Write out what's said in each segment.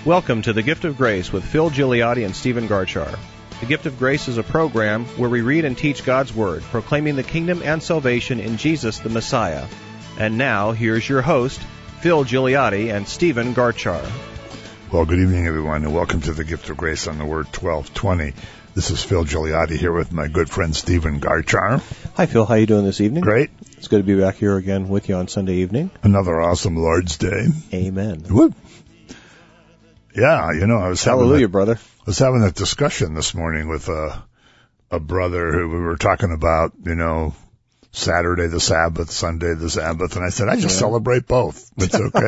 Welcome to The Gift of Grace with Phil Gigliotti and Stephen Garchar. The Gift of Grace is a program where we read and teach God's Word, proclaiming the kingdom and salvation in Jesus the Messiah. And now, here's your host, Phil Gigliotti and Stephen Garchar. Well, good evening, everyone, and welcome to The Gift of Grace on the Word 1220. This is Phil Gigliotti here with my good friend Stephen Garchar. Hi, Phil. How you doing this evening? Great. It's good to be back here again with you on Sunday evening. Another awesome Lord's Day. Amen. Woo. Yeah, I was Hallelujah, brother. I was having a discussion this morning with a brother who we were talking about, Saturday the Sabbath, Sunday the Sabbath, and I said, I just celebrate both. It's okay.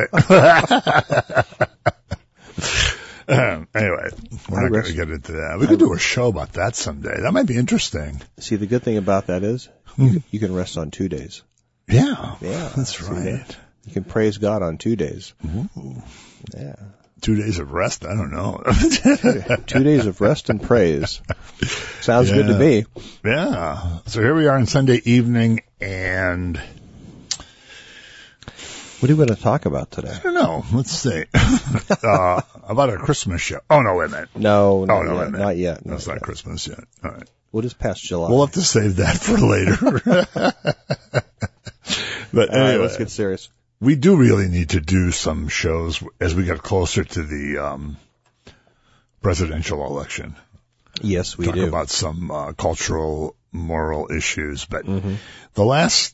Anyway, we're not going to get into that. We could do a show about that someday. That might be interesting. See, the good thing about that is you can rest on 2 days. Yeah, that's right. You can praise God on 2 days. Ooh. Yeah. 2 days of rest? I don't know. 2 days of rest and praise. Sounds good to me. Yeah. So here we are on Sunday evening, and what are we going to talk about today? I don't know. Let's see. About our Christmas show. Oh, no, wait a minute. No, not yet. No, it's not Christmas yet. All right. What is past July? We'll have to save that for later. But anyway, let's get serious. We do really need to do some shows as we get closer to the presidential election. Yes, we do. Talk about some cultural, moral issues. But the last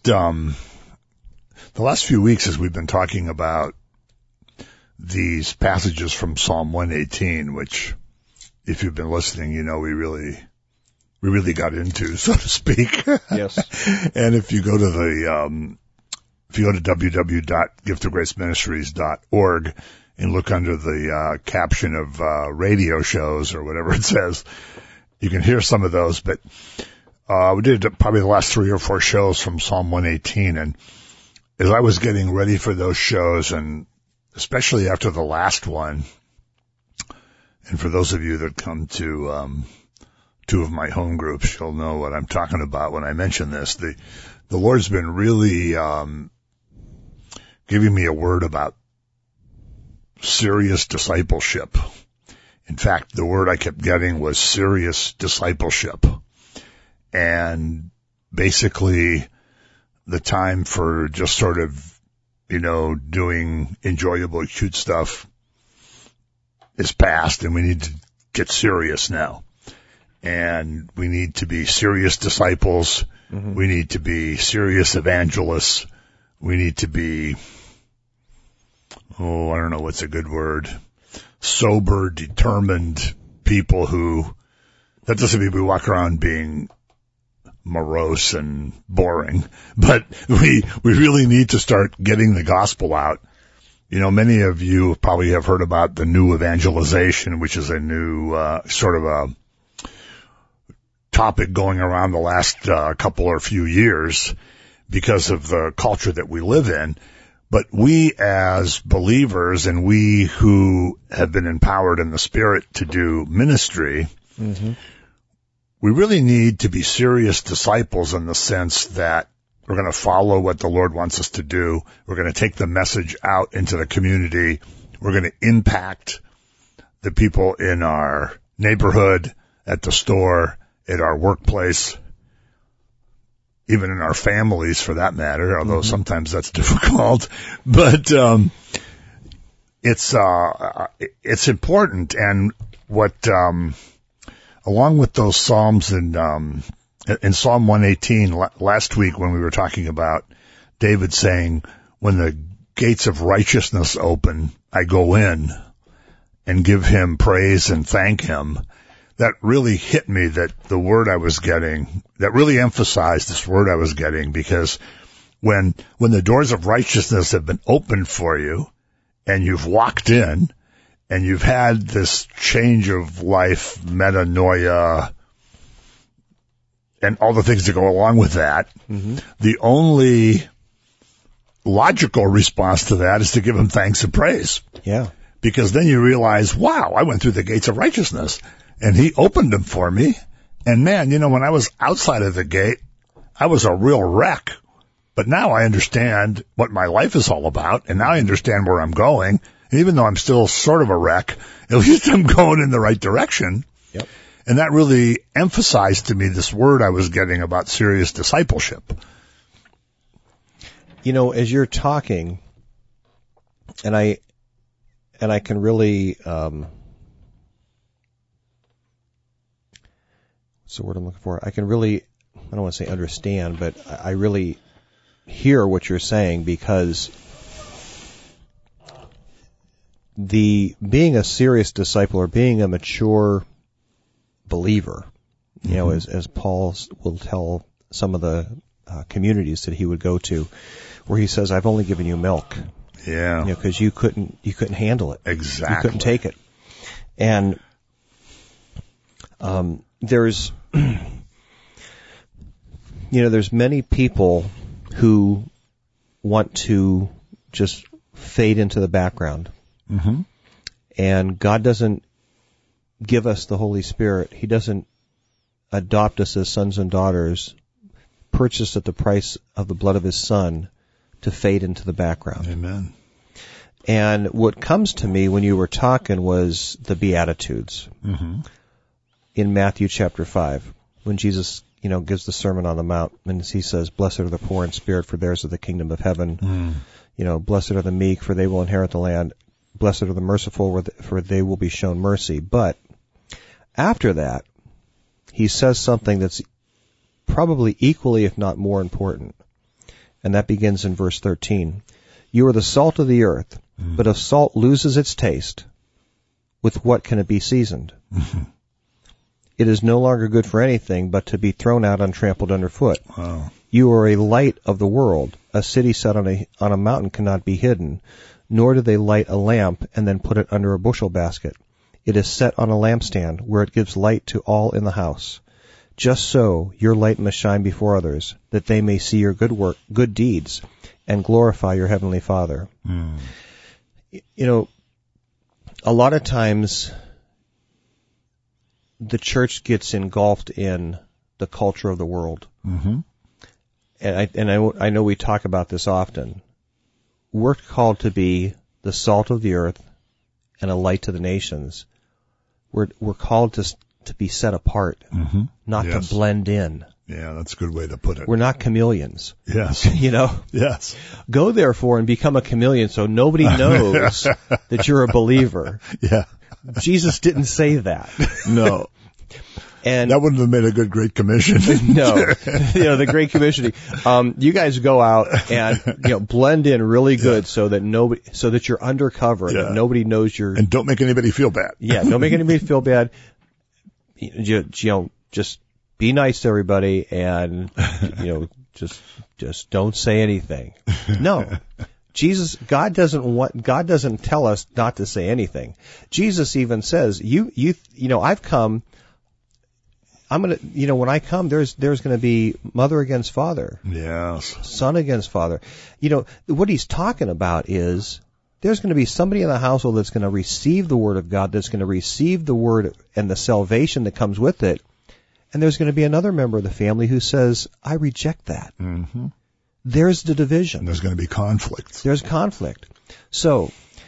few weeks, as we've been talking about these passages from Psalm 118, which, if you've been listening, we really got into, so to speak. Yes. And if you go to www.giftofgraceministries.org and look under the caption of radio shows or whatever it says, you can hear some of those. But we did probably the last 3 or 4 shows from Psalm 118. And as I was getting ready for those shows, and especially after the last one, and for those of you that come to 2 of my home groups, you'll know what I'm talking about when I mention this. The Lord's been really giving me a word about serious discipleship. In fact, the word I kept getting was serious discipleship. And basically, the time for just sort of, doing enjoyable, cute stuff is past, and we need to get serious now. And we need to be serious disciples. We need to be serious evangelists. We need to be, I don't know what's a good word, sober, determined people who, that doesn't mean we walk around being morose and boring, but we really need to start getting the gospel out. Many of you probably have heard about the new evangelization, which is a new sort of a topic going around the last couple or few years because of the culture that we live in. But we as believers, and we who have been empowered in the Spirit to do ministry, we really need to be serious disciples in the sense that we're going to follow what the Lord wants us to do. We're going to take the message out into the community. We're going to impact the people in our neighborhood, at the store, at our workplace, even in our families for that matter, although sometimes that's difficult. But it's important. And what along with those Psalms in Psalm 118 last week, when we were talking about David saying, when the gates of righteousness open, I go in and give him praise and thank him. That really hit me, that the word I was getting, that really emphasized this word I was getting, because when the doors of righteousness have been opened for you and you've walked in and you've had this change of life, metanoia, and all the things that go along with that, the only logical response to that is to give him thanks and praise. Yeah. Because then you realize, wow, I went through the gates of righteousness. And he opened them for me. And man, when I was outside of the gate, I was a real wreck. But now I understand what my life is all about. And now I understand where I'm going. Even though I'm still sort of a wreck, at least I'm going in the right direction. Yep. And that really emphasized to me this word I was getting about serious discipleship. As you're talking, and I can really, what's the word I'm looking for? I can really, I don't want to say understand, but I really hear what you're saying, because being a serious disciple or being a mature believer, as Paul will tell some of the communities that he would go to, where he says, "I've only given you milk." Yeah. Because you couldn't handle it. Exactly. You couldn't take it. And there's there's many people who want to just fade into the background. Mm-hmm. And God doesn't give us the Holy Spirit. He doesn't adopt us as sons and daughters, purchased at the price of the blood of His Son, to fade into the background. Amen. And what comes to me when you were talking was the Beatitudes. Mm-hmm. In Matthew chapter 5, when Jesus, gives the Sermon on the Mount, and he says, "Blessed are the poor in spirit, for theirs is the kingdom of heaven." Blessed are the meek, for they will inherit the land. Blessed are the merciful, for they will be shown mercy. But after that, he says something that's probably equally, if not more important. And that begins in verse 13. "You are the salt of the earth, but if salt loses its taste, with what can it be seasoned? It is no longer good for anything but to be thrown out and trampled underfoot. Wow. You are a light of the world. A city set on a mountain cannot be hidden, nor do they light a lamp and then put it under a bushel basket. It is set on a lampstand, where it gives light to all in the house. Just so your light must shine before others, that they may see your good deeds, and glorify your heavenly Father." A lot of times the church gets engulfed in the culture of the world. Mm-hmm. And I know we talk about this often. We're called to be the salt of the earth and a light to the nations. We're called to be set apart, not to blend in. Yeah, that's a good way to put it. We're not chameleons. Yes. Yes. Go therefore and become a chameleon so nobody knows that you're a believer. Yeah. Jesus didn't say that. No. And that wouldn't have made a good Great Commission. No. The Great Commissioning. You guys go out and, blend in really good so that you're undercover and that nobody knows you're. And don't make anybody feel bad. Yeah, don't make anybody feel bad. Just be nice to everybody and, just don't say anything. No. God doesn't tell us not to say anything. Jesus even says, I've come, when I come, there's going to be mother against father. Yes. Son against father. What he's talking about is there's going to be somebody in the household that's going to receive the word of God, that's going to receive the word and the salvation that comes with it. And there's going to be another member of the family who says, "I reject that." Mm-hmm. There's the division. And there's going to be conflict. There's conflict. So,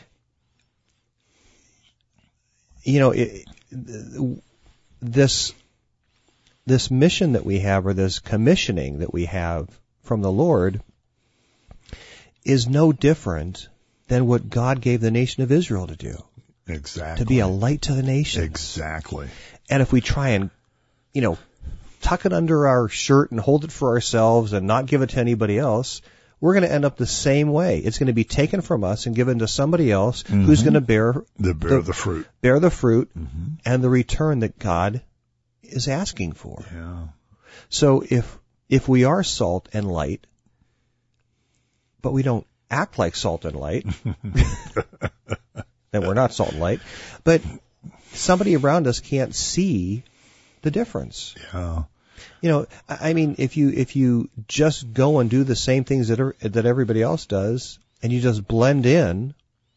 this mission that we have, or this commissioning that we have from the Lord, is no different than what God gave the nation of Israel to do. Exactly. To be a light to the nation. Exactly. And if we try and, tuck it under our shirt and hold it for ourselves and not give it to anybody else, we're going to end up the same way. It's going to be taken from us and given to somebody else who's going to bear the fruit. Bear the fruit and the return that God is asking for. Yeah. So if we are salt and light, but we don't act like salt and light, then we're not salt and light. But somebody around us can't see the difference. Yeah. If you just go and do the same things that everybody else does, and you just blend in,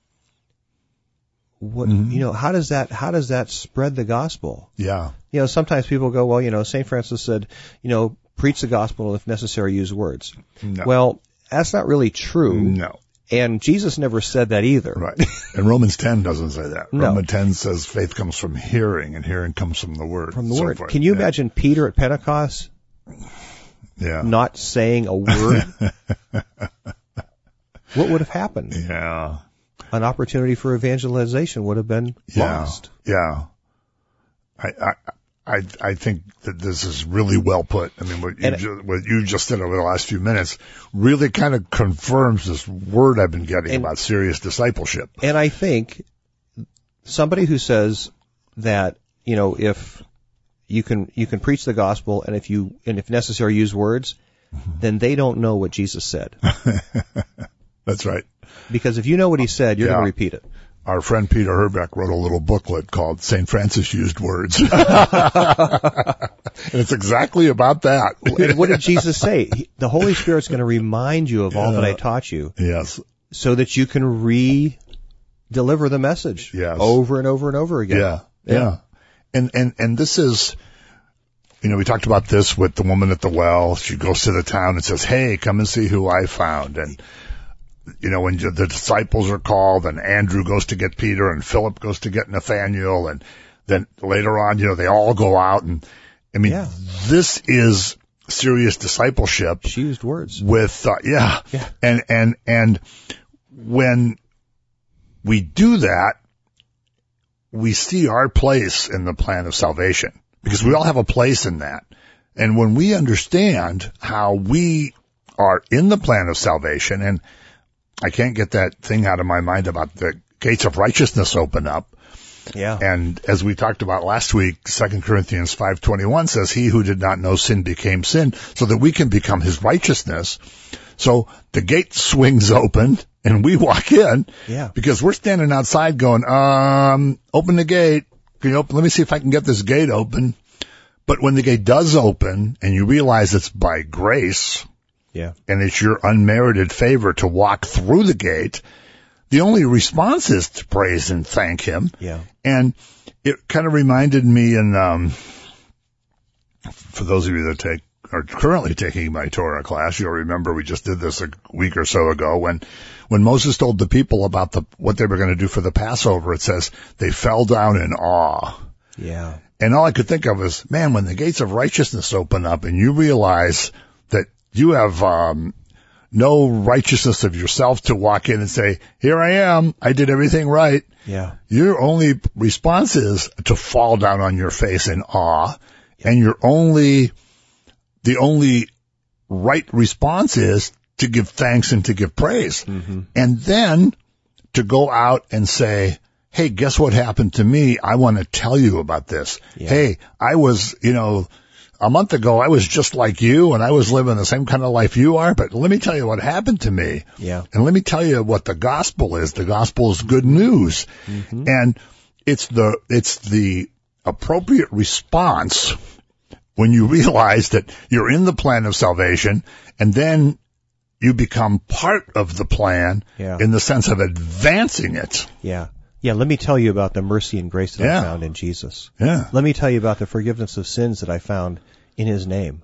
how does that spread the gospel? Yeah. Sometimes people go, well, St. Francis said, preach the gospel, and if necessary, use words. No. Well, that's not really true. No. And Jesus never said that either. Right. And Romans 10 doesn't say that. No. Romans 10 says faith comes from hearing, and hearing comes from the Word. From the Word. Can you imagine Peter at Pentecost not saying a word? What would have happened? Yeah. An opportunity for evangelization would have been lost. Yeah. I think that this is really well put. I mean, what you just said over the last few minutes really kind of confirms this word I've been getting about serious discipleship. And I think somebody who says that, if you can preach the gospel and if necessary use words, then they don't know what Jesus said. That's right. Because if you know what he said, you're going to repeat it. Our friend Peter Herbeck wrote a little booklet called St. Francis Used Words. And it's exactly about that. And what did Jesus say? The Holy Spirit's going to remind you of all that I taught you. Yes. So that you can re-deliver the message. Yes. Over and over and over again. Yeah. And this is, we talked about this with the woman at the well. She goes to the town and says, hey, come and see who I found. And when the disciples are called and Andrew goes to get Peter and Philip goes to get Nathaniel, and then later on, they all go out, and this is serious discipleship. She used words with, and when we do that, we see our place in the plan of salvation, because we all have a place in that. And when we understand how we are in the plan of salvation, and I can't get that thing out of my mind about the gates of righteousness open up. Yeah. And as we talked about last week, 2 Corinthians 5:21 says, he who did not know sin became sin so that we can become his righteousness. So the gate swings open and we walk in because we're standing outside going, open the gate. Can you open? Let me see if I can get this gate open. But when the gate does open and you realize it's by grace, and it's your unmerited favor to walk through the gate, the only response is to praise and thank him. Yeah. And it kind of reminded me, and for those of you that are currently taking my Torah class, you'll remember we just did this a week or so ago when Moses told the people about what they were going to do for the Passover. It says they fell down in awe. Yeah. And all I could think of was, man, when the gates of righteousness open up and you realize that you have no righteousness of yourself to walk in and say, here I am, I did everything right. Yeah. Your only response is to fall down on your face in awe, and the only right response is to give thanks and to give praise. Mm-hmm. And then to go out and say, hey, guess what happened to me? I want to tell you about this. Yeah. Hey, I was, a month ago, I was just like you, and I was living the same kind of life you are, but let me tell you what happened to me. Yeah. And let me tell you what the gospel is. The gospel is good news. Mm-hmm. And it's the appropriate response when you realize that you're in the plan of salvation, and then you become part of the plan in the sense of advancing it. Yeah. Yeah, let me tell you about the mercy and grace that I found in Jesus. Yeah. Let me tell you about the forgiveness of sins that I found in his name.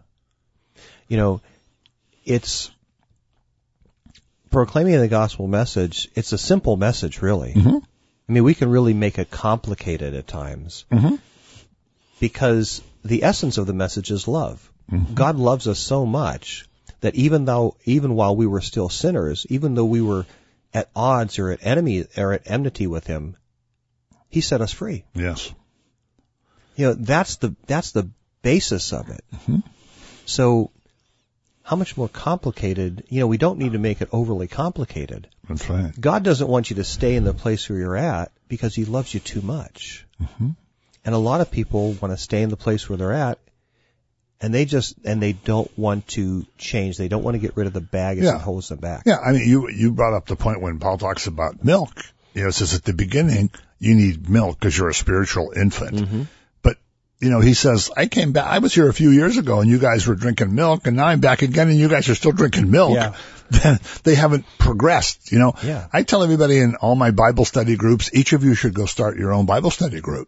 It's proclaiming the gospel message. It's a simple message, really. Mm-hmm. I mean, we can really make it complicated at times because the essence of the message is love. Mm-hmm. God loves us so much that even while we were still sinners, even though we were at odds or at enmity with him, he set us free. Yes. That's the basis of it. Mm-hmm. So how much more complicated, we don't need to make it overly complicated. That's right. God doesn't want you to stay in the place where you're at because he loves you too much. Mm-hmm. And a lot of people want to stay in the place where they're at, and they don't want to change. They don't want to get rid of the baggage that holds them back. Yeah, I mean, you brought up the point when Paul talks about milk. It says at the beginning, you need milk because you're a spiritual infant. Mm-hmm. But, he says, I came back, I was here a few years ago and you guys were drinking milk, and now I'm back again and you guys are still drinking milk. Yeah. Then they haven't progressed, Yeah. I tell everybody in all my Bible study groups, each of you should go start your own Bible study group.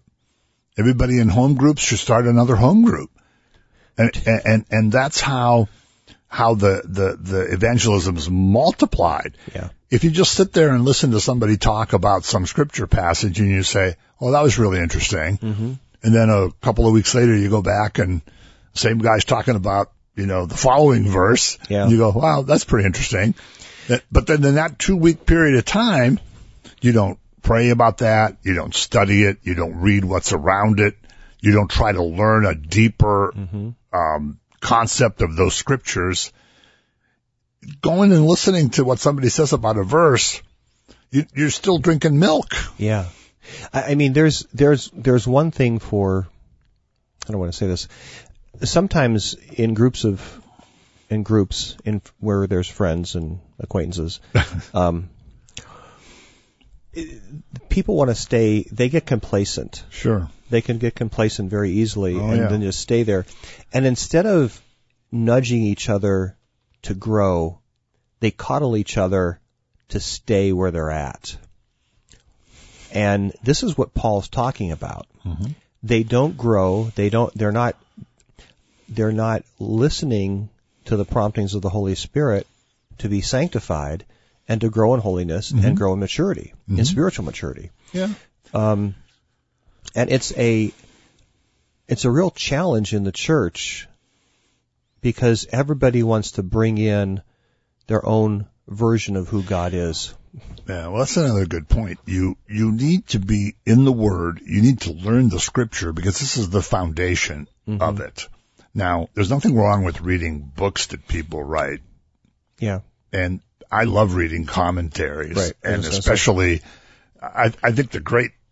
Everybody in home groups should start another home group. And that's how how the evangelism is multiplied. Yeah. If you just sit there and listen to somebody talk about some scripture passage and you say, "Oh, that was really interesting," and then a couple of weeks later you go back and the same guy's talking about, the following verse, and you go, "Wow, that's pretty interesting." But then in that 2-week period of time, you don't pray about that, you don't study it, you don't read what's around it, you don't try to learn a deeper concept of those scriptures. Going and listening to what somebody says about a verse, you're still drinking milk. Yeah. I mean, there's one thing for, I don't want to say this, sometimes in groups where there's friends and acquaintances, people want to stay, they get complacent. Sure. They can get complacent very easily then just stay there. And instead of nudging each other to grow, they coddle each other to stay where they're at. And this is what Paul's talking about. Mm-hmm. They don't grow, they're not listening to the promptings of the Holy Spirit to be sanctified and to grow in holiness and grow in maturity, in spiritual maturity. Yeah. And it's a real challenge in the church because everybody wants to bring in their own version of who God is. Yeah, well, that's another good point. You need to be in the Word. You need to learn the Scripture because this is the foundation of it. Now, there's nothing wrong with reading books that people write. Yeah. And I love reading commentaries. Right. And especially, I think the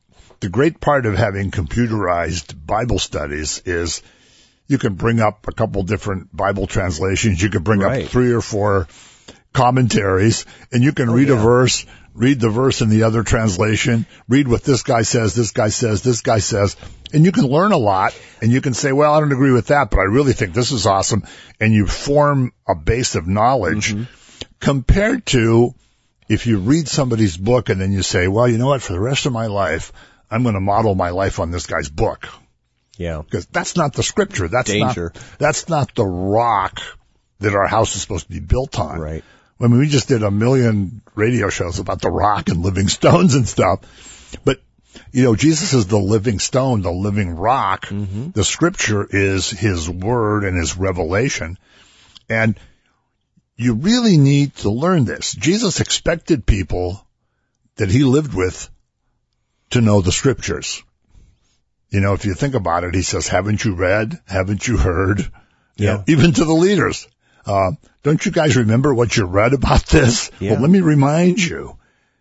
great part of having computerized Bible studies is you can bring up a couple different Bible translations. You can bring up 3 or 4 commentaries, and you can read a verse, read the verse in the other translation, read what this guy says, this guy says, this guy says, and you can learn a lot, and you can say, well, I don't agree with that, but I really think this is awesome, and you form a base of knowledge compared to if you read somebody's book and then you say, well, you know what, for the rest of my life, I'm going to model my life on this guy's book. Yeah. Because that's not the Scripture. That's danger. That's not the rock that our house is supposed to be built on. Right. I mean, we just did a million radio shows about the rock and living stones and stuff. But, Jesus is the living stone, the living rock. The Scripture is His Word and His revelation. And you really need to learn this. Jesus expected people that He lived with to know the Scriptures. If you think about it, He says, haven't you read? Haven't you heard? Even to the leaders. Don't you guys remember what you read about this? Yeah. Well, let me remind you.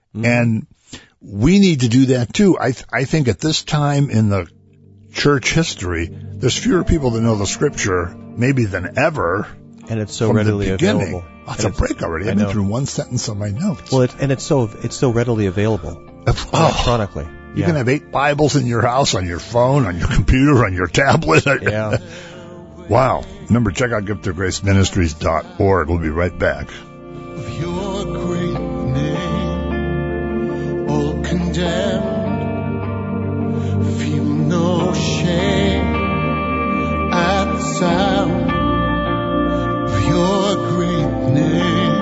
And we need to do that too. I think at this time in the church history, there's fewer people that know the Scripture maybe than ever. And it's so readily available. That's a break already. I've been through one sentence on my notes. Well, it's so readily available electronically. You can have 8 Bibles in your house, on your phone, on your computer, on your tablet. Yeah. Wow. Remember, check out giftofgraceministries.org. We'll be right back. Of your great name, all condemned, feel no shame at the sound of your great name.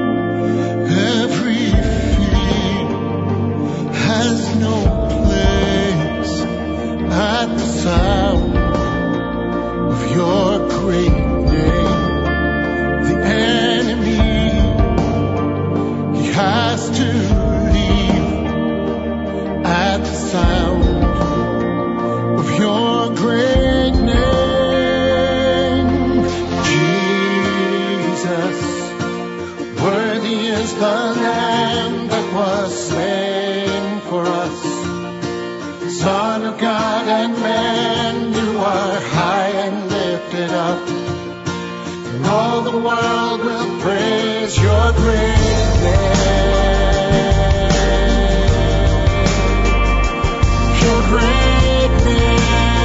Every fear has no place at the sound of your great name. The enemy, he has to leave at the sound of your great name. Jesus, worthy is the Lamb that was slain for us. Son of God and man, you are high and lifted up, and all the world will praise your great name. Your great name.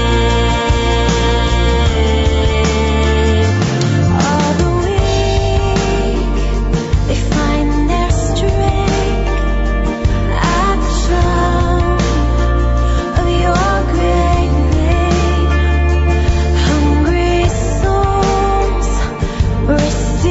All the weak, they find their strength at the sound of your great name. Hungry souls receive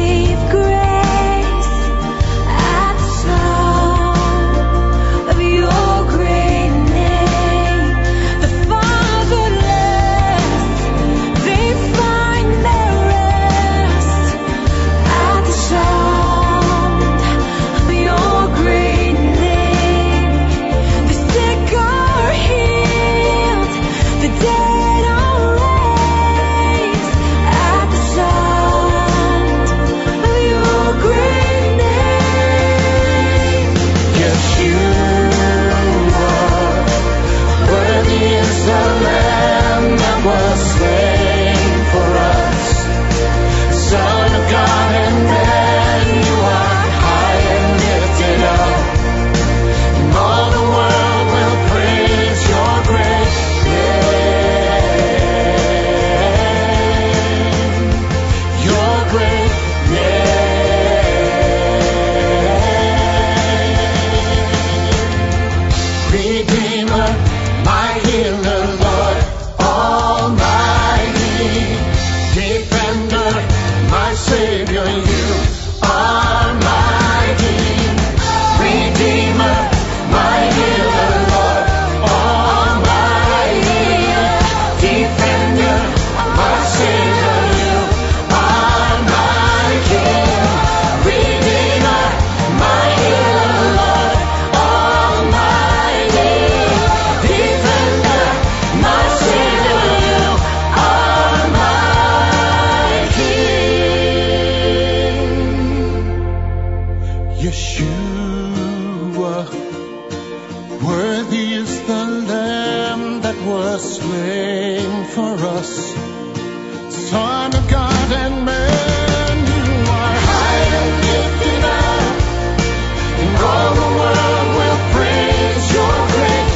Yeshua, worthy is the Lamb that was slain for us, Son of God and man. You are high and lifted up, and all the world will praise your great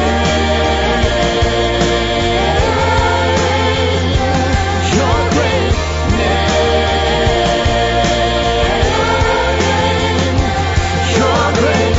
name. Your great name. Your great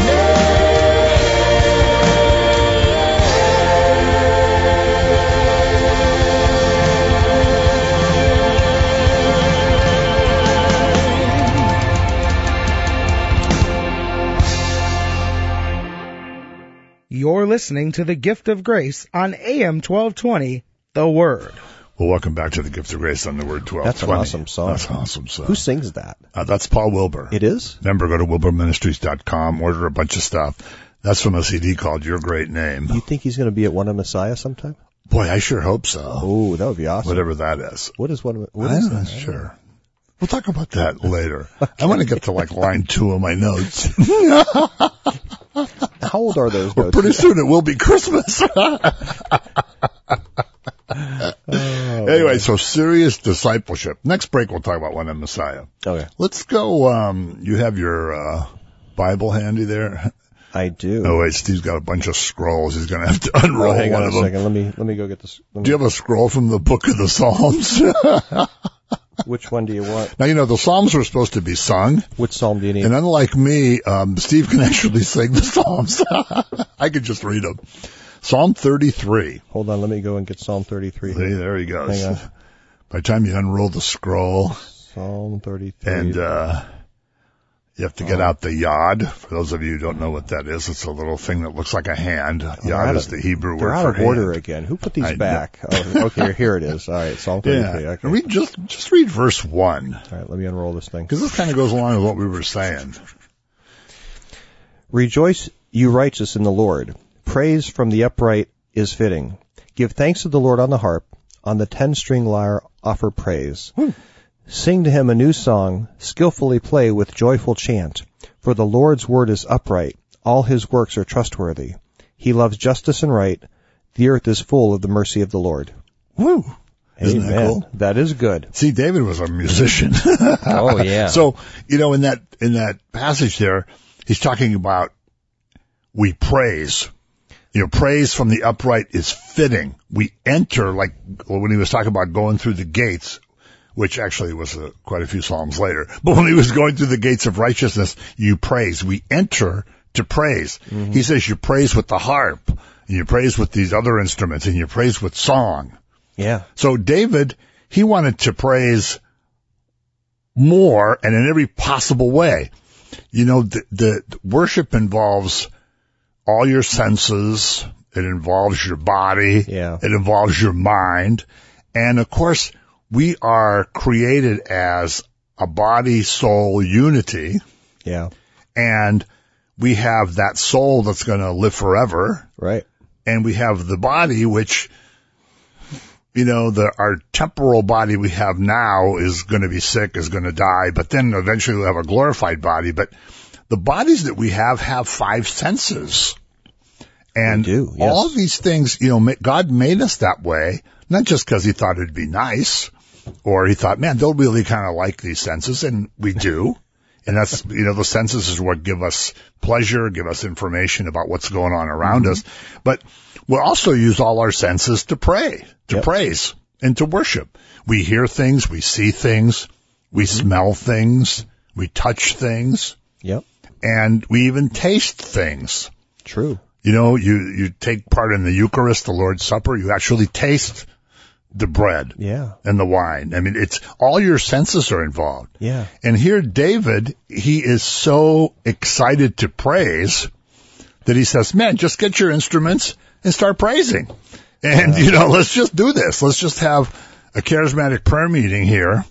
You're listening to The Gift of Grace on AM 1220, The Word. Well, welcome back to the Gift of Grace on the Word 1220. That's an awesome song. That's an awesome song. Who sings that? That's Paul Wilbur. It is? Remember, go to wilburministries.com, order a bunch of stuff. That's from a CD called Your Great Name. You think he's going to be at One of Messiah sometime? Boy, I sure hope so. Oh, that would be awesome. Whatever that is. What is one? What I'm is not that? sure. We'll talk about that later. I want to get to like line 2 of my notes. How old are those Well, notes? pretty soon it will be Christmas. Anyway, so serious discipleship. Next break, we'll talk about One of Messiah. Okay. Let's go. You have your Bible handy there? I do. Oh, wait, Steve's got a bunch of scrolls. He's going to have to unroll hang one on of a them. second. Let me go get this. Do you have a scroll from the book of the Psalms? Which one do you want? Now, you know, the Psalms were supposed to be sung. Which psalm do you need? And unlike me, Steve can actually sing the Psalms. I could just read them. Psalm 33. Hold on, let me go and get Psalm 33. See, there he goes. Hang on. By the time you unroll the scroll, Psalm 33. and you have to get out the yod. For those of you who don't know what that is, it's a little thing that looks like a hand. Yod is the Hebrew They're word out for of order hand. again. Who put these I back? Oh, okay, here it is. All right, Psalm 33. Yeah. Okay. Read just read verse 1. All right, let me unroll this thing. Because this kind of goes along with what we were saying. Rejoice, you righteous, in the Lord. Praise from the upright is fitting. Give thanks to the Lord on the harp. On the 10-string lyre offer praise. Sing to him a new song. Skillfully play with joyful chant. For the Lord's word is upright. All his works are trustworthy. He loves justice and right. The earth is full of the mercy of the Lord. Woo! Isn't Amen. that cool? That is good. See, David was a musician. Oh, yeah. So, you know, in that passage there, he's talking about we praise. You know, praise from the upright is fitting. We enter, like when he was talking about going through the gates, which actually was quite a few Psalms later. But when he was going through the gates of righteousness, you praise. We enter to praise. Mm-hmm. He says you praise with the harp, and you praise with these other instruments, and you praise with song. Yeah. So David, he wanted to praise more and in every possible way. You know, the worship involves all your senses. It involves your body. Yeah. It involves your mind. And of course, we are created as a body-soul unity. Yeah. And we have that soul that's going to live forever. Right. And we have the body, which, you know, our temporal body we have now is going to be sick, is going to die, but then eventually we'll have a glorified body. But the bodies that we have 5 senses. And They do, yes. all of these things, you know, God made us that way, not just because he thought it'd be nice, or he thought, man, they'll really kind of like these senses, and we do. And that's, you know, the senses is what give us pleasure, give us information about what's going on around us. But we'll also use all our senses to pray, to praise, and to worship. We hear things, we see things, we smell things, we touch things. Yep. And we even taste things. True. You know, you take part in the Eucharist, the Lord's Supper, you actually taste the bread and the wine. I mean, it's all your senses are involved. Yeah. And here David, he is so excited to praise that he says, man, just get your instruments and start praising. And, you know, let's just do this. Let's just have a charismatic prayer meeting here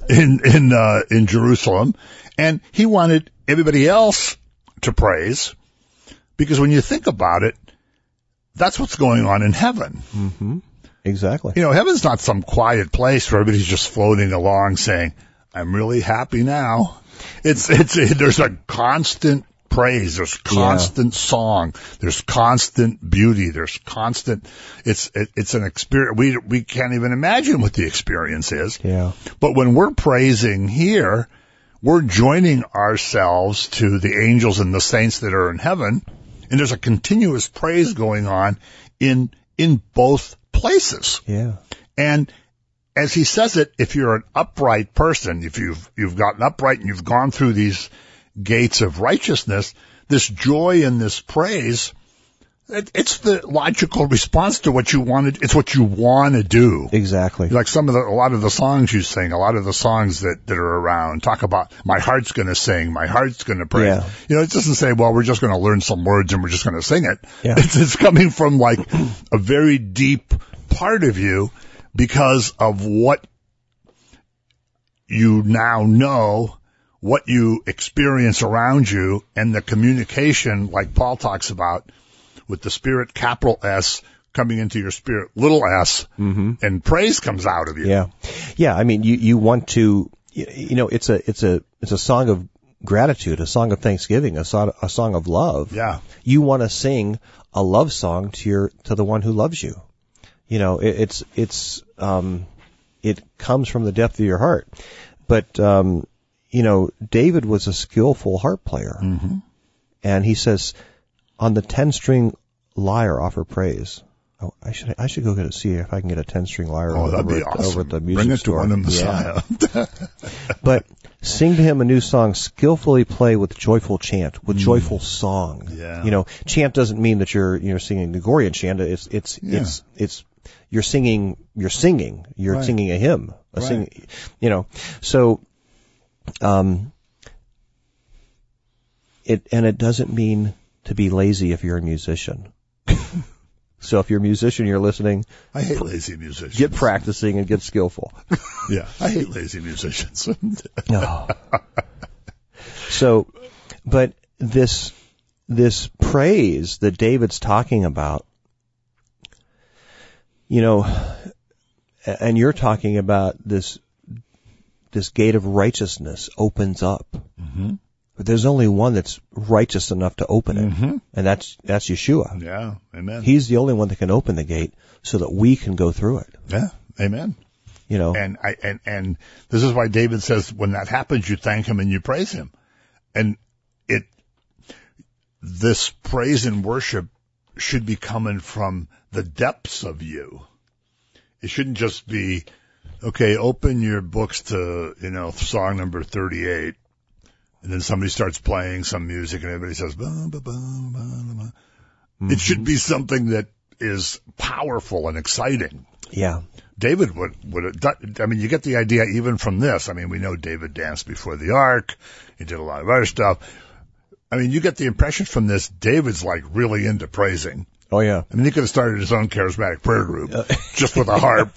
in Jerusalem. And he wanted everybody else to praise, because when you think about it, that's what's going on in heaven. Mm-hmm. Exactly. You know, heaven's not some quiet place where everybody's just floating along saying, I'm really happy now. There's a constant praise. There's constant song. There's constant beauty. There's constant, it's an experience. We can't even imagine what the experience is. Yeah. But when we're praising here, we're joining ourselves to the angels and the saints that are in heaven. And there's a continuous praise going on in both places. Yeah. And as he says it, if you're an upright person, if you've gotten upright and you've gone through these gates of righteousness, this joy and this praise, it's the logical response to what you want to, it's what you want to do. Exactly. Like a lot of the songs you sing, a lot of the songs that are around talk about, my heart's going to sing, my heart's going to praise. Yeah. You know, it doesn't say, well, we're just going to learn some words and we're just going to sing it. Yeah. It's coming from like a very deep part of you because of what you now know, what you experience around you, and the communication, like Paul talks about, with the Spirit, capital S, coming into your spirit, little s, and praise comes out of you. Yeah. Yeah. I mean, you want to, you know, it's a song of gratitude, a song of thanksgiving, a song of love. Yeah. You want to sing a love song to the one who loves you. You know, it comes from the depth of your heart. But, you know, David was a skillful harp player. Mm-hmm. And he says, on the 10-string lyre offer praise. Oh, I should go see if I can get a 10-string lyre that'd over, be awesome. over at the music Bring it store. to one of Messiah. Yeah. But sing to him a new song, skillfully play with joyful chant, with joyful song. Yeah. You know, chant doesn't mean that you're singing Gregorian chant. It's you're singing right. Singing a hymn, Right. you know. So, it doesn't mean to be lazy if you're a musician. So if you're a musician, you're listening. I hate lazy musicians. Get practicing and get skillful. Yeah, I hate lazy musicians. Oh. So, but this praise that David's talking about, you know, and you're talking about this gate of righteousness opens up. Mm-hmm. But there's only one that's righteous enough to open it, and that's Yeshua. Yeah, amen. He's the only one that can open the gate so that we can go through it. Yeah, amen. You know, and this is why David says when that happens, you thank him and you praise him, and this praise and worship should be coming from the depths of you. It shouldn't just be, okay, open your books to, you know, song number 38. And then somebody starts playing some music and everybody says, bah, bah, bah, bah, bah. It should be something that is powerful and exciting. yeah, David would I mean, you get the idea even from this. I mean, we know David danced before the ark. He did a lot of other stuff. I mean, you get the impression from this, David's like really into praising. oh yeah, I mean, he could have started his own charismatic prayer group just with a harp.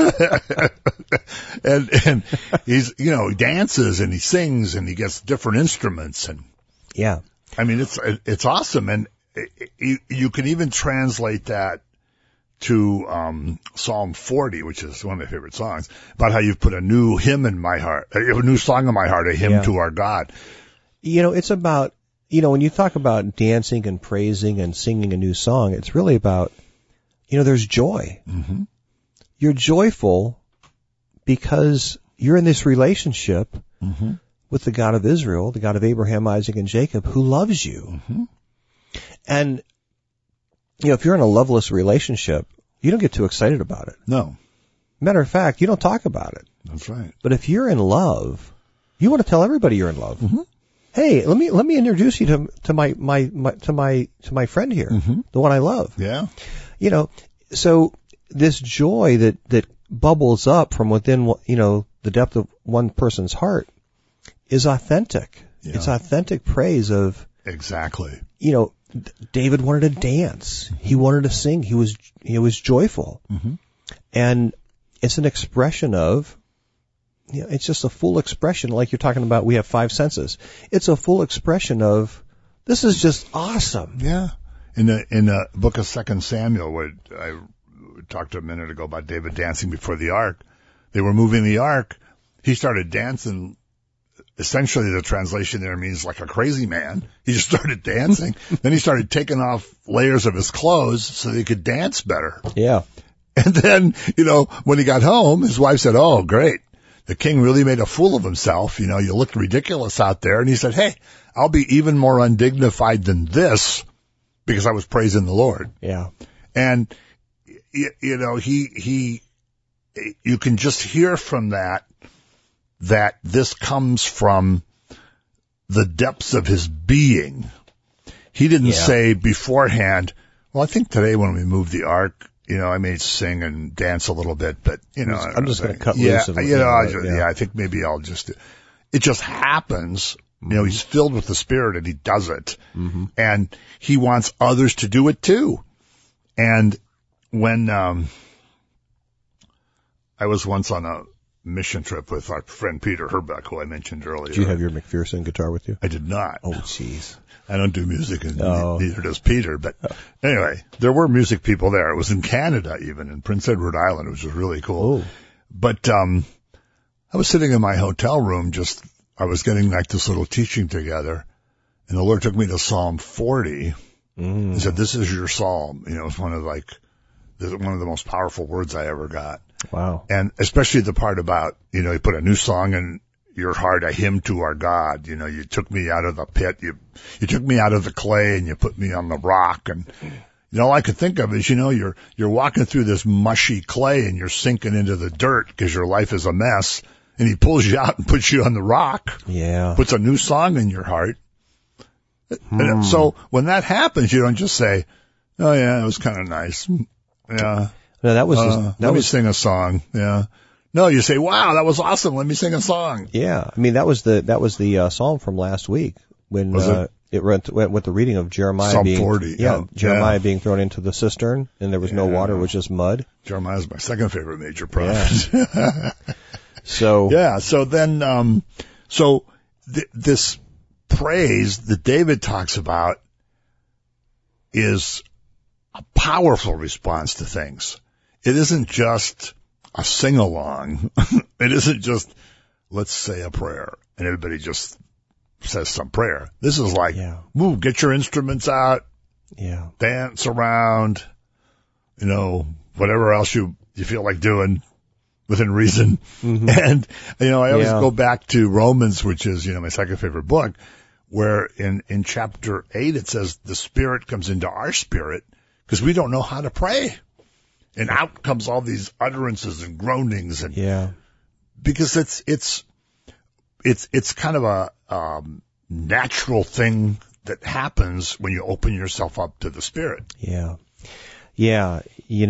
and he's, you know, he dances and he sings and he gets different instruments. And yeah, I mean, it's awesome. And you can even translate that to Psalm 40, which is one of my favorite songs, about how you've put a new hymn in my heart, a new song in my heart, a hymn to our God. You know, it's about, you know, when you talk about dancing and praising and singing a new song, it's really about, you know, there's joy. Mm-hmm. You're joyful because you're in this relationship with the God of Israel, the God of Abraham, Isaac, and Jacob, who loves you. Mm-hmm. And, you know, if you're in a loveless relationship, you don't get too excited about it. No. Matter of fact, you don't talk about it. That's right. But if you're in love, you want to tell everybody you're in love. Mm-hmm. Hey, let me introduce you to my friend here, the one I love. Yeah. You know, so this joy that bubbles up from within, you know, the depth of one person's heart is authentic. Yeah. It's authentic praise of, exactly. You know, David wanted to dance. He wanted to sing. He was joyful. Mm-hmm. And it's an expression of, you know, it's just a full expression, like you're talking about, we have 5 senses. It's a full expression of, this is just awesome. Yeah. In the book of 2 Samuel, where I talked a minute ago about David dancing before the ark, they were moving the ark, he started dancing. Essentially, the translation there means like a crazy man. He just started dancing. Then he started taking off layers of his clothes so he could dance better. Yeah. And then, when he got home, his wife said, "Oh, great. The king really made a fool of himself. You looked ridiculous out there." And he said, "Hey, I'll be even more undignified than this because I was praising the Lord." Yeah. And, you can just hear from that this comes from the depths of his being. He didn't say beforehand, well, I think today when we move the ark, I may sing and dance a little bit, but, I'm just going to cut loose. loose. I think maybe I'll just, it just happens. He's filled with the Spirit and he does it. Mm-hmm. And he wants others to do it too. And when, I was once on a mission trip with our friend Peter Herbeck, who I mentioned earlier. Did you have your McPherson guitar with you? I did not. Oh, jeez. I don't do music, and neither does Peter. But anyway, there were music people there. It was in Canada, even in Prince Edward Island, which was really cool. Oh. But I was sitting in my hotel room, I was getting like this little teaching together, and the Lord took me to Psalm 40. He said, "This is your psalm." It's one of the most powerful words I ever got. Wow. And especially the part about, you put a new song in your heart, a hymn to our God. You took me out of the pit. You took me out of the clay and you put me on the rock. And, all I could think of is, you're walking through this mushy clay and you're sinking into the dirt because your life is a mess. And he pulls you out and puts you on the rock. Yeah. Puts a new song in your heart. And so when that happens, you don't just say, "Oh yeah, it was kind of nice." Yeah. No, that was let me sing a song. Yeah. No, you say, "Wow, that was awesome. Let me sing a song." Yeah. I mean, that was the psalm from last week when it went with the reading of Jeremiah Psalm 40. Yeah, Jeremiah being thrown into the cistern and there was no water, it was just mud. Jeremiah's my second favorite major prophet. Yeah. So then this praise that David talks about is a powerful response to things. It isn't just a sing-along. It isn't just, let's say a prayer, and everybody just says some prayer. This is like, move, get your instruments out, dance around, whatever else you feel like doing within reason. Mm-hmm. And, I always go back to Romans, which is, my second favorite book, where in chapter 8 it says the Spirit comes into our spirit because we don't know how to pray. And out comes all these utterances and groanings and because it's kind of a natural thing that happens when you open yourself up to the Spirit. Yeah. Yeah.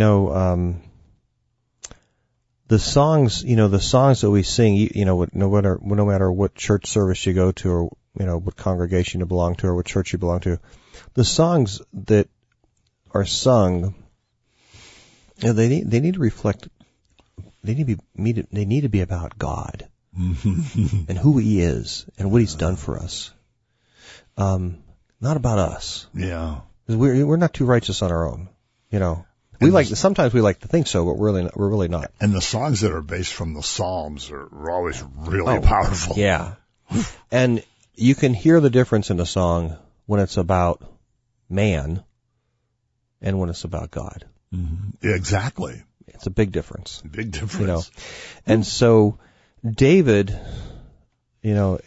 The songs that we sing, no matter what church service you go to or, what congregation you belong to or what church you belong to, the songs that are sung, they need to reflect, they need to be about God and who He is and what He's done for us. Not about us. Yeah. 'Cause we're not too righteous on our own, sometimes we like to think so, but we're really not. And the songs that are based from the Psalms are always really powerful. Yeah. And you can hear the difference in a song when it's about man and when it's about God. Mm-hmm. Yeah, exactly. It's a big difference. Big difference. And so David, for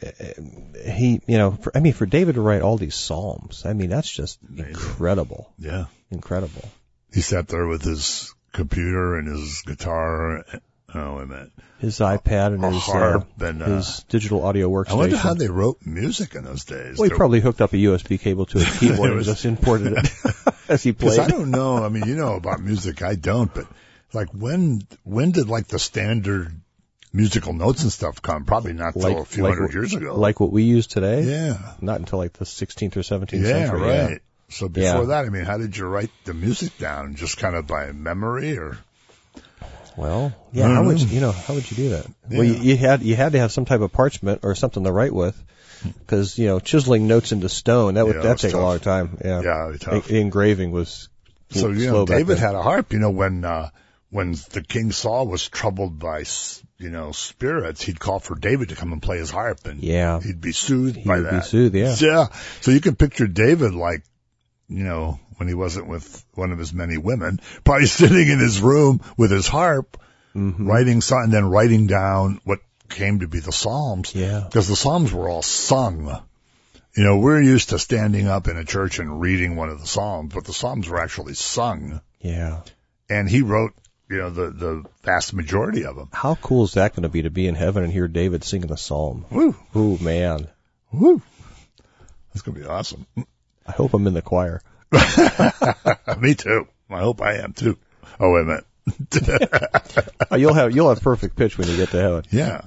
David to write all these Psalms, that's just incredible. Yeah. Incredible. He sat there with his computer and his guitar, his iPad and his harp and his digital audio workstation. I wonder how they wrote music in those days. Well, he probably hooked up a USB cable to his keyboard and just imported it as he played. I don't know. About music. I don't. But like, when did like the standard musical notes and stuff come? Probably not until a few hundred years ago. Like what we use today? Yeah. Not until like the 16th or 17th century. Yeah, right. Yeah. So before that, how did you write the music down? Just kind of by memory, or? Well, yeah. How would you do that? Yeah. Well, you had to have some type of parchment or something to write with, because chiseling notes into stone that take a long time. Yeah, tough. Engraving was so. slow David had a harp. When when the King Saul was troubled by, spirits, he'd call for David to come and play his harp, and he'd be soothed by that. Yeah. So you can picture David like, when he wasn't with one of his many women, probably sitting in his room with his harp, writing something, and then writing down what came to be the Psalms. Yeah. Because the Psalms were all sung. We're used to standing up in a church and reading one of the Psalms, but the Psalms were actually sung. Yeah. And he wrote, the vast majority of them. How cool is that going to be in heaven and hear David singing a psalm? Woo. Ooh, man. Woo. That's going to be awesome. I hope I'm in the choir. Me too. I hope I am too. Oh, wait a minute. You'll have perfect pitch when you get to heaven. Yeah.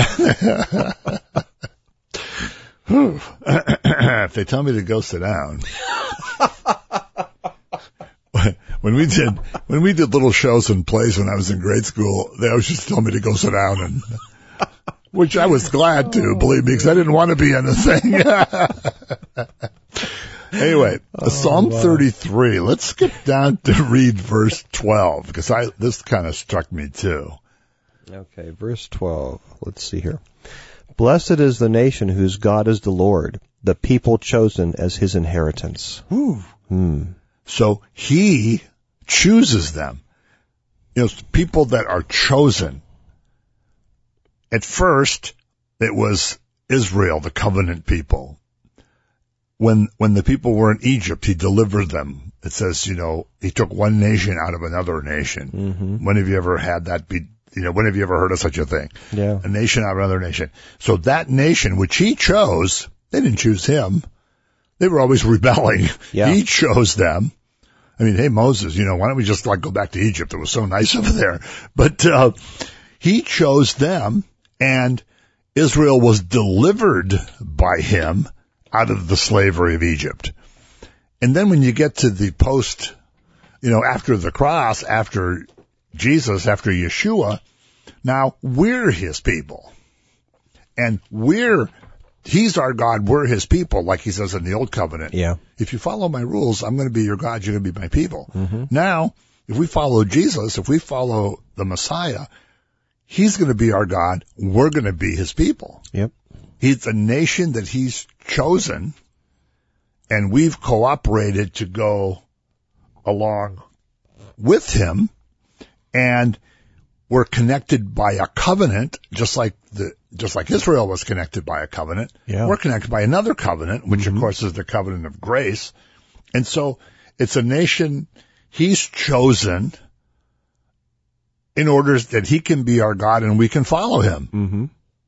If they tell me to go sit down. When we did little shows and plays when I was in grade school, they always just told me to go sit down, and which I was glad to, believe me, because I didn't want to be in the thing. Anyway, Psalm 33. Let's skip down to read verse 12, because this kind of struck me too. Okay, verse 12. Let's see here. Blessed is the nation whose God is the Lord, the people chosen as his inheritance. Ooh. So he chooses them. People that are chosen. At first, it was Israel, the covenant people. When the people were in Egypt, he delivered them. It says, he took one nation out of another nation. Mm-hmm. When have you ever had that be, when have you ever heard of such a thing? Yeah. A nation out of another nation. So that nation, which he chose, they didn't choose him. They were always rebelling. Yeah. He chose them. I mean, hey, Moses, why don't we just go back to Egypt? It was so nice over there. But he chose them, and Israel was delivered by him out of the slavery of Egypt. And then when you get to the post, after the cross, after Jesus, after Yeshua, now we're his people. And he's our God, we're his people, like he says in the Old Covenant. Yeah. If you follow my rules, I'm going to be your God, you're going to be my people. Mm-hmm. Now, if we follow Jesus, if we follow the Messiah, he's going to be our God, we're going to be his people. Yep. He's a nation that he's chosen, and we've cooperated to go along with him, and we're connected by a covenant, just like Israel was connected by a covenant. Yeah. We're connected by another covenant, which of course is the covenant of grace. And so it's a nation he's chosen in order that he can be our God and we can follow him. Mm-hmm.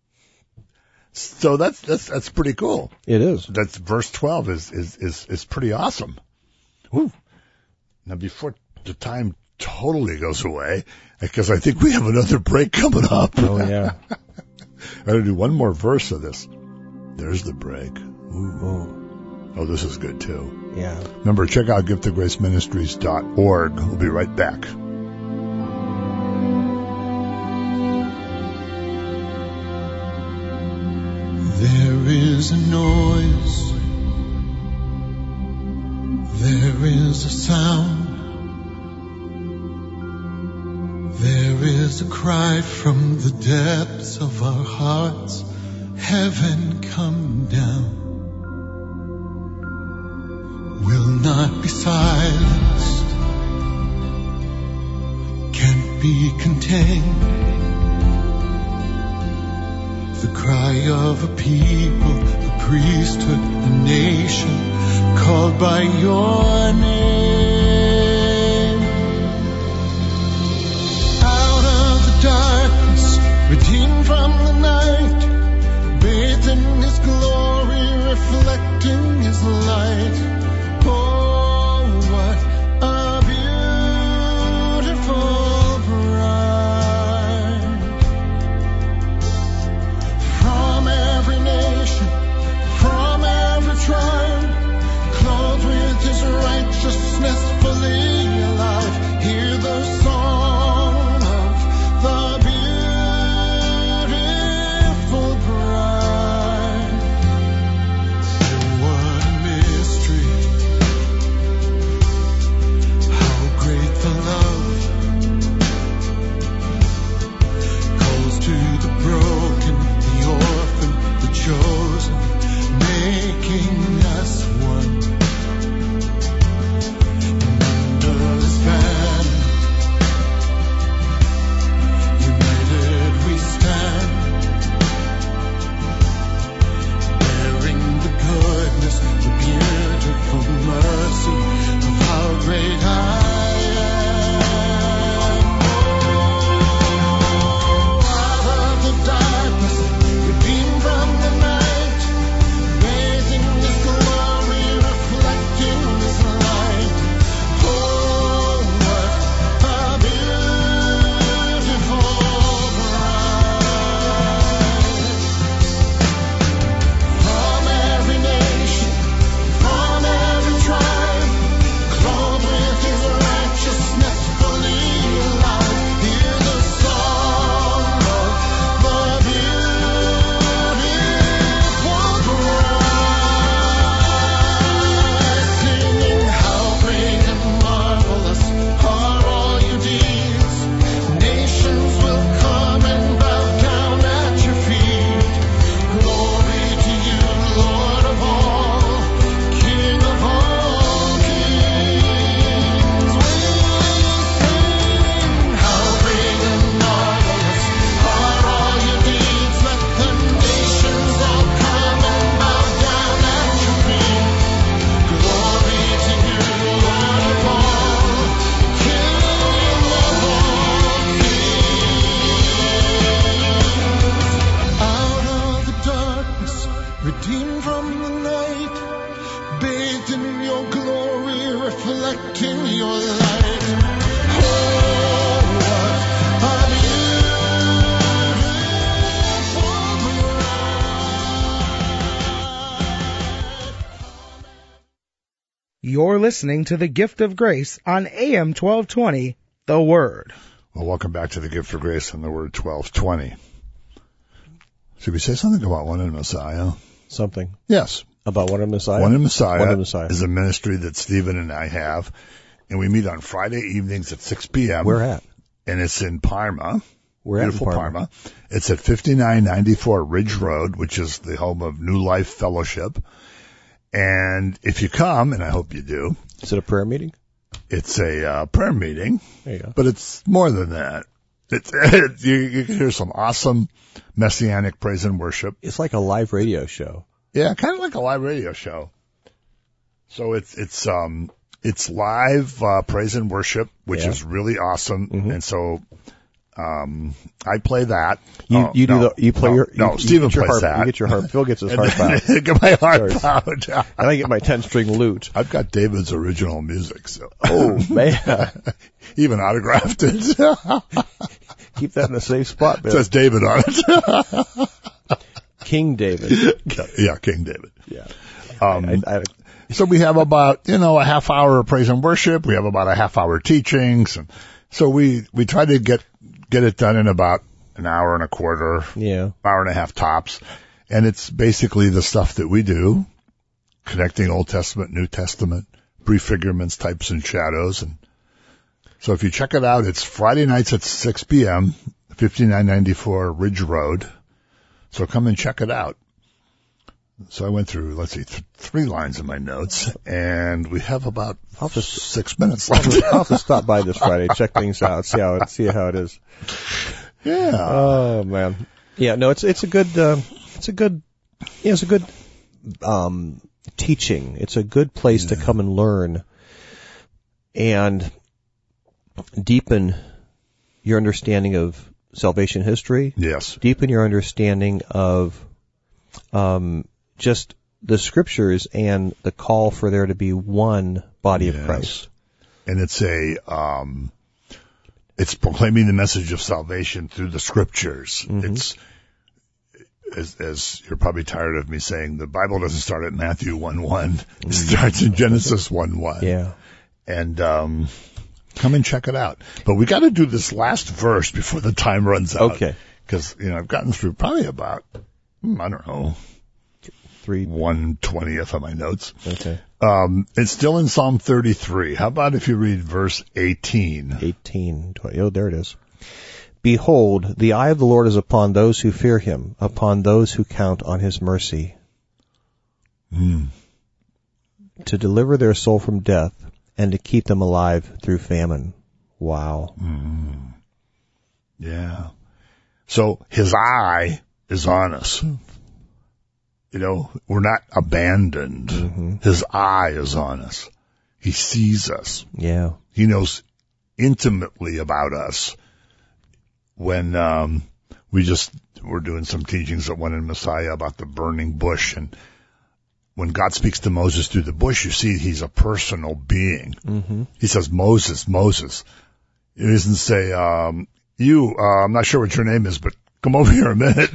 So that's pretty cool. It is. That's verse 12 is pretty awesome. Woo. Now before the time totally goes away, because I think we have another break coming up. Oh yeah. I'm going to do one more verse of this. There's the break. Ooh. Oh, this is good too. Yeah. Remember, check out giftofgraceministries.org. We'll be right back. There is a noise, there is a sound, there is a cry from the depths of our hearts, heaven come down, will not be silenced, can't be contained. The cry of a people, a priesthood, a nation, called by your name. Out of the darkness, redeemed from the night, bathed in his glory, reflecting his light. Oh, what a beautiful bride. From every nation, from every tribe, clothed with his righteousness, fully alive. Hear the song of the beautiful bride. And what a mystery, clothed in your glory, reflecting your light. Oh, what a beautiful bride. You're listening to the Gift of Grace on AM 1220, The Word. Well, welcome back to the Gift of Grace on the Word 1220. Should we say something about One in Messiah? Something Yes. about One in Messiah. One in Messiah, One in Messiah is a ministry that Stephen and I have, and we meet on Friday evenings at 6 p.m. Where at? And it's in Parma. We're at Beautiful Parma. It's at 5994 Ridge Road, which is the home of New Life Fellowship. And if you come, and I hope you do, Is it a prayer meeting? it's a prayer meeting, There you go. but it's more than that. You can hear some awesome messianic praise and worship. It's like a live radio show. Yeah, kind of like a live radio show. So it's live praise and worship, which Yeah. is really awesome. Mhm. And so I play that. You Stephen get your plays harp. that. You get your harp. Phil gets his And harp out. then get my harp Sorry. out. And I get my 10-string lute. I've got David's original music, so Oh, man. even autographed it. Keep that in a safe spot, It man. says David on it. King David. Yeah, King David. Yeah. I So we have about, a half hour of praise and worship. We have about a half hour teachings. And so we try to get it done in about an hour and a quarter, Yeah. hour and a half tops. And it's basically the stuff that we do, connecting Old Testament, New Testament, prefigurements, types and shadows. And so if you check it out, it's Friday nights at 6 p.m., 5994 Ridge Road. So come and check it out. So I went through, three lines in my notes, and we have about 6 minutes left. I'll have to stop by this Friday, check things out, see how it is. Yeah. Oh man. Yeah. No, it's a good teaching. It's a good place to come and learn and deepen your understanding of salvation history. Yes. Deepen your understanding of just the scriptures and the call for there to be one body of Yes. Christ. And it's proclaiming the message of salvation through the scriptures. Mm-hmm. It's, as you're probably tired of me saying, the Bible doesn't start at Matthew 1:1. It starts in Genesis 1:1. Yeah. And, come and check it out. But we got to do this last verse before the time runs out. Okay. Because, I've gotten through probably about, 1/20th of my notes. Okay. It's still in Psalm 33. How about if you read verse 18? 18, 20. Oh, there it is. Behold, the eye of the Lord is upon those who fear him, upon those who count on his mercy, to deliver their soul from death and to keep them alive through famine. Wow. Yeah. So his eye is on us. We're not abandoned. Mm-hmm. His eye is on us. He sees us. Yeah. He knows intimately about us. When we're doing some teachings at One in Messiah about the burning bush, and when God speaks to Moses through the bush, you see he's a personal being. Mm-hmm. He says, Moses, Moses. He doesn't say, I'm not sure what your name is, but come over here a minute.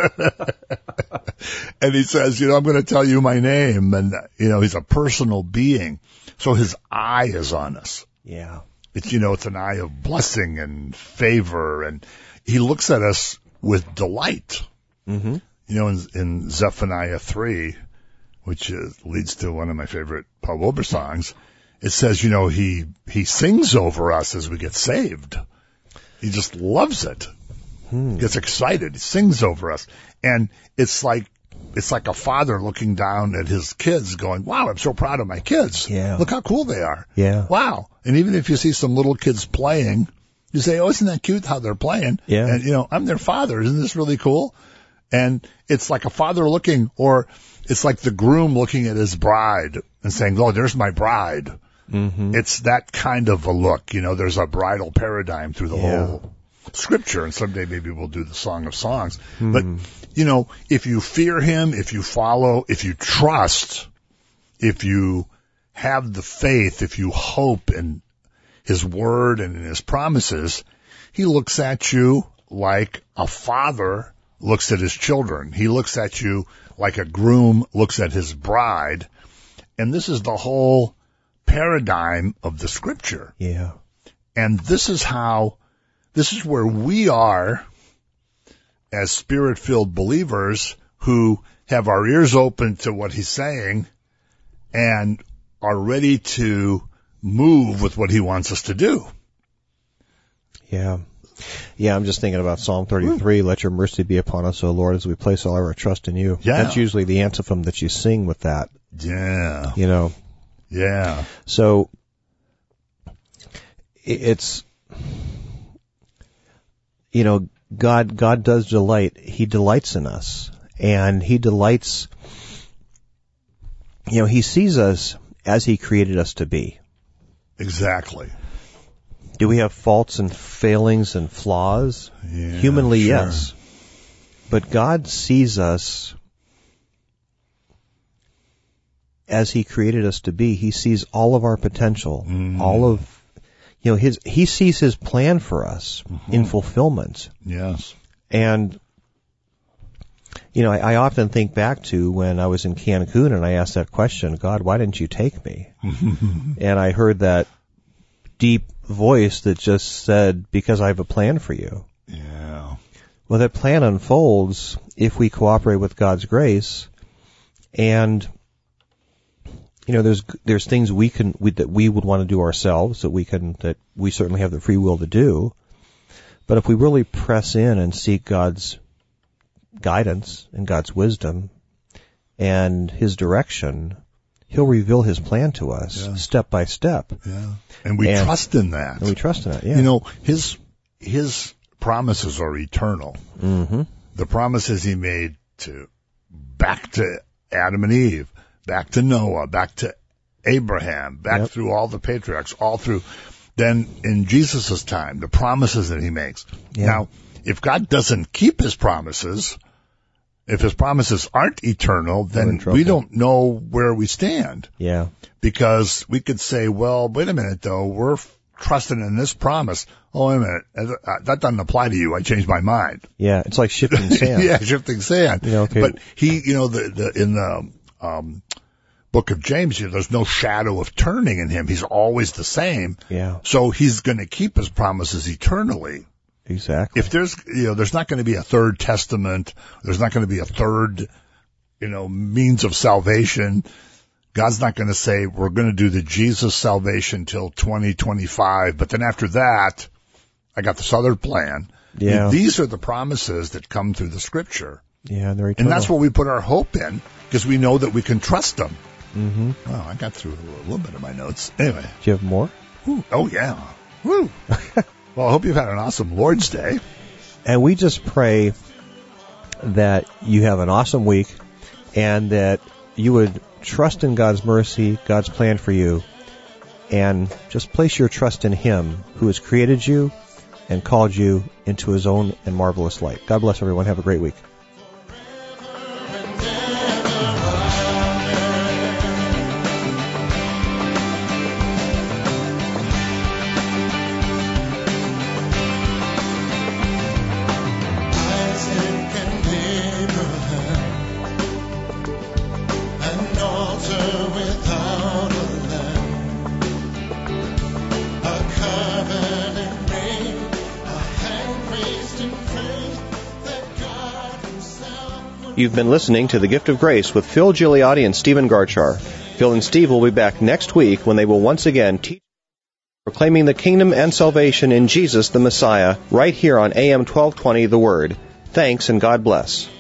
And he says, I'm going to tell you my name. And, he's a personal being. So his eye is on us. Yeah. It's, it's an eye of blessing and favor. And he looks at us with delight. Mm-hmm. In Zephaniah 3, which leads to one of my favorite Paul Wilbur songs, it says, he sings over us as we get saved. He just loves it. Gets excited. He sings over us. And it's like a father looking down at his kids going, wow, I'm so proud of my kids. Yeah. Look how cool they are. Yeah. Wow. And even if you see some little kids playing, you say, oh, isn't that cute how they're playing? Yeah. And, I'm their father. Isn't this really cool? And it's like a father looking, or it's like the groom looking at his bride and saying, oh, there's my bride. Mm-hmm. It's that kind of a look. There's a bridal paradigm through the whole scripture, and someday maybe we'll do the Song of Songs. But, if you fear him, if you follow, if you trust, if you have the faith, if you hope in His Word and in His promises, He looks at you like a father looks at his children. He looks at you like a groom looks at his bride. And this is the whole paradigm of the Scripture. Yeah. And this is where we are as Spirit-filled believers who have our ears open to what He's saying and are ready to move with what He wants us to do. Yeah. Yeah, I'm just thinking about Psalm 33, let your mercy be upon us, O Lord, as we place all our trust in you. Yeah. That's usually the anthem that you sing with that. Yeah. You know. Yeah. So, it's, you know, God does delight. He delights in us. And He delights, you know, He sees us as He created us to be. Exactly. Do we have faults and failings and flaws? Yeah, Humanly, sure. yes. But God sees us as He created us to be. He sees all of our potential, all of, you know, He sees His plan for us in fulfillment. Yes. And, you know, I often think back to when I was in Cancun and I asked that question, God, why didn't you take me? And I heard that deep voice that just said, because I have a plan for you. Yeah. Well, that plan unfolds if we cooperate with God's grace, and you know, there's things that we would want to do ourselves that we certainly have the free will to do. But if we really press in and seek God's guidance and God's wisdom and His direction, He'll reveal His plan to us step by step. Yeah. And we trust in that. And we trust in that, yeah. You know, His promises are eternal. Mm-hmm. The promises He made back to Adam and Eve, back to Noah, back to Abraham, back through all the patriarchs, all through. Then in Jesus' time, the promises that He makes. Yeah. Now, if God doesn't keep His promises, if His promises aren't eternal, then we don't know where we stand. Yeah. Because we could say, well, wait a minute, though, we're trusting in this promise. Oh, wait a minute, that doesn't apply to you. I changed my mind. Yeah, it's like shifting sand. Yeah, shifting sand. You know, okay. But He, you know, in the book of James, there's no shadow of turning in Him. He's always the same. Yeah. So He's going to keep His promises eternally. Exactly. If there's not going to be a third testament, there's not going to be a third, means of salvation. God's not going to say, we're going to do the Jesus salvation till 2025, but then after that, I got this other plan. Yeah. These are the promises that come through the Scripture. Yeah, they're eternal. And that's what we put our hope in, because we know that we can trust them. Mm-hmm. Well, I got through a little bit of my notes. Anyway. Do you have more? Woo. Oh, yeah. Woo. Well, I hope you've had an awesome Lord's Day. And we just pray that you have an awesome week and that you would trust in God's mercy, God's plan for you, and just place your trust in Him who has created you and called you into His own and marvelous light. God bless everyone. Have a great week. You've been listening to The Gift of Grace with Phil Gigliotti and Stephen Garchar. Phil and Steve will be back next week when they will once again teach proclaiming the kingdom and salvation in Jesus the Messiah right here on AM 1220 The Word. Thanks and God bless.